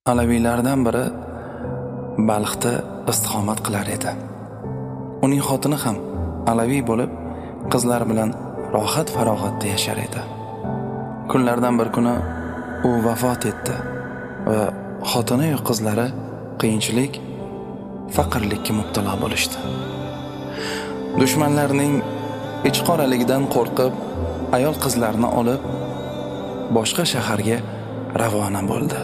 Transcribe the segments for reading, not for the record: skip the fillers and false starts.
Alaviylardan biri Balxda istiqomat qilar edi. Uning xotini ham alaviy bo'lib, qizlar bilan rohat-farog'atda yashar edi. Kunlardan bir kuni u vafot etdi va xotini va qizlari qiyinchilik, faqirlikka mubtalo bo'lishdi. Dushmanlarning ichqoraligidan qo'rqib, ayol qizlarni olib boshqa shaharga ravona bo'ldi.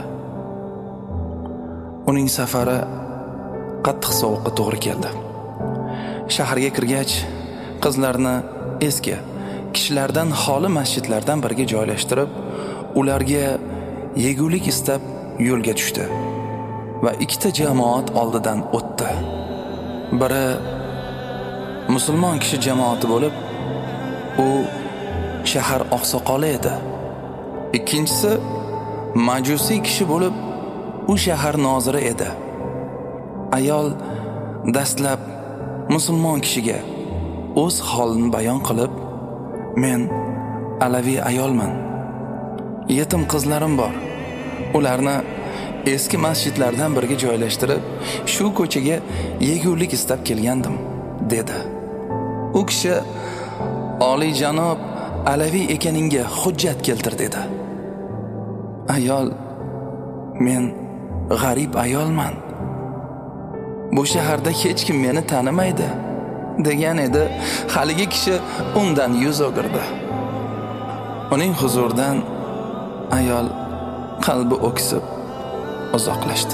Uning safari qattiq sovuqqa to'g'ri keldi. Shaharga kirgach, qizlarni eski, kishilardan xoli masjidlardan biriga joylashtirib, ularga yegulik istab yo'lga tushdi va ikkita jamoat oldidan o'tdi. Biri musulmon kishi jamoati bo'lib, u shahar oqsoqoli edi. Ikkinchisi majusiy kishi bo'lib, u shahar noziri edi. Ayol dastlab musulmon kishiga o'z holini bayon qilib, men alaviy ayolman. Yetim qizlarim bor. Ularni eski masjidlardan biriga joylashtirib, shu ko'chaga yegulik istab kelgandim, dedi. U kishi oliy janob alaviy ekaningga hujjat keltir, dedi. Ayol, men g'arib ayolman. Bu shaharda hech kim meni tanimaydi, degan edi. Haligi kishi undan yuz o'girdi. Uning huzuridan ayol qalbi o'ksib uzoqlashdi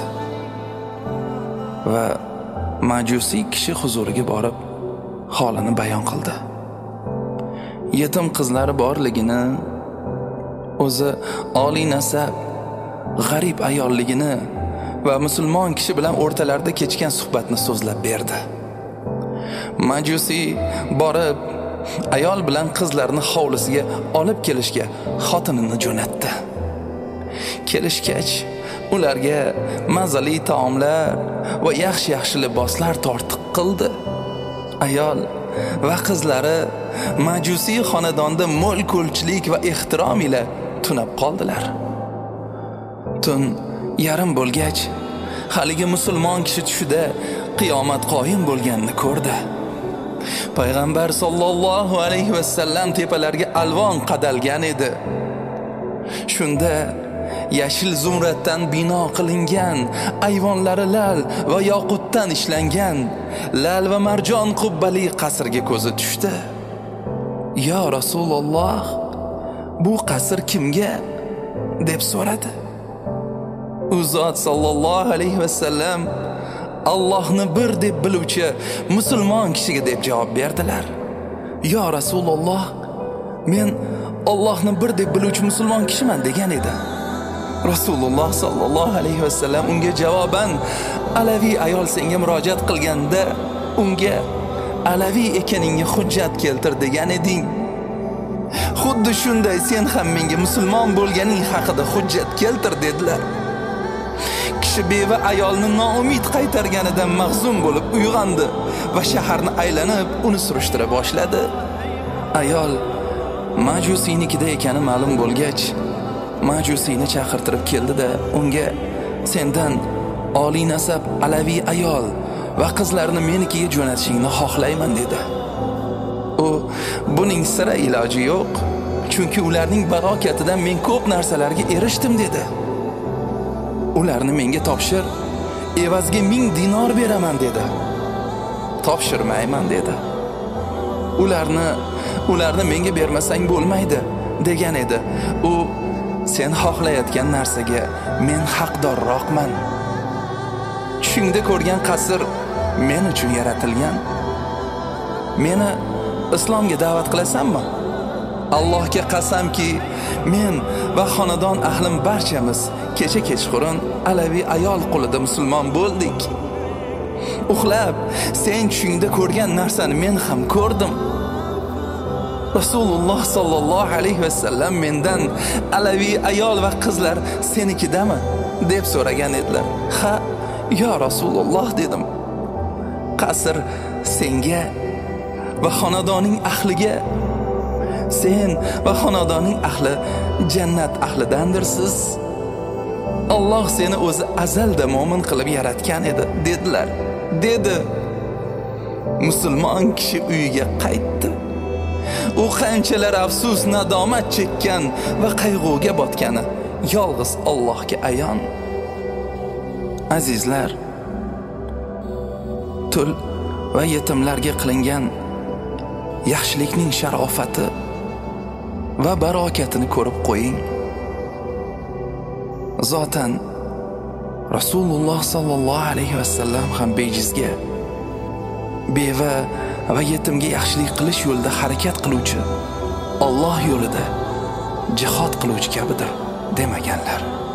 va majusiy kishi huzuriga borib holini bayon qildi. Yetim qizlari borligini, o'zi oliy nasab, g'arib ayolligini va musulmon kishi bilan o'rtalarida kechgan suhbatni so'zlab berdi. Majusiy borib, ayol bilan qizlarni hovlisiga olib kelishga xotinini jo'natdi. Kelishgach, ularga mazali taomlar va yaxshi liboslar tortiq qildi. Ayol va qizlari majusiy xonadonda mo'l ko'lchilik va ehtirom ila tunab qoldilar. Tun yarim bo'lgach, haligi musulmon kishi tushida qiyomat qoyim bo'lganini ko'rdi. Payg'ambar sollallohu alayhi va sallam tepalarga alvon qadalgan edi. Shunda yashil zumraddan bino qilingan, ayvonlari lal va yoqutdan ishlangan, lal va marjon qubbali qasrga ko'zi tushdi. "Ya Rasululloh, bu qasr kimga?" deb so'radi. U zot sallallohu alayhi va sallam Allohni bir deb biluvchi musulmon kishiga deb javob berdilar. "Ya Rasululloh, men Allohni bir deb biluvchi musulmon kishiman" degan edi. Rasululloh sallallohu alayhi va sallam unga javoban alaviy ayol senga murojaat qilganda unga alaviy ekaningga hujjat keltir degan eding. Xuddi shunday sen ham menga musulmon bo'lganing haqida hujjat keltir dedilar. Kishi beva ayolni noumid qaytarganidan mahzun bo'lib uyg'ondi va shaharni aylanib uni surishtira boshladi. Ayol majusiynikida ekani ma'lum bo'lgach, majusiyni chaqirtirib keldi-da, unga sendan oliy nasab alaviy ayol va qizlarni menikiga jo'natishingni xohlayman dedi. U buning sira iloji yo'q, chunki ularning barokatidan men ko'p narsalarga erishdim dedi. Ularni menga topshir, evazga 1000 dinor beraman dedi. Topshirmayman dedi. Ularni menga bermasang bo'lmaydi degan edi. U sen xohlayotgan narsaga men haqdorroqman. Tushingda ko'rgan qasr men uchun yaratilgan. Meni islomga da'vat qilasanmi? Allohga qasamki, men va xonadon ahlim barchamiz kecha kechqurun alaviy ayol qo'lida musulmon bo'ldik. Uxlab, sen tushingda ko'rgan narsani men ham ko'rdim. Rasululloh sallallohu alayhi va sallam mendan alaviy ayol va qizlar senikidami deb so'ragan edilar. Ha, ya Rasululloh dedim. Qasr senga va xonadoning ahliga, sen va xonadoning ahli jannat ahlidandirsiz. Alloh seni o'zi azalda mo'min qilib yaratgan edi, dedilar. Dedi. Musulmon kishi uyiga qaytdi. U qanchalar afsus, nadomat chekkan va qayg'uga botgani yolg'iz Allohga ayon. Azizlar, tul va yetimlarga qilingan yaxshilikning sharofati va barokatini ko'rib qo'ying. Zotan Rasululloh sallallohu alayhi vasallam ham bejizga, beva va yetimga yaxshilik qilish yo'lida harakat qiluvchi, Alloh yo'lida jihad qiluvchi kabidir demaganlar.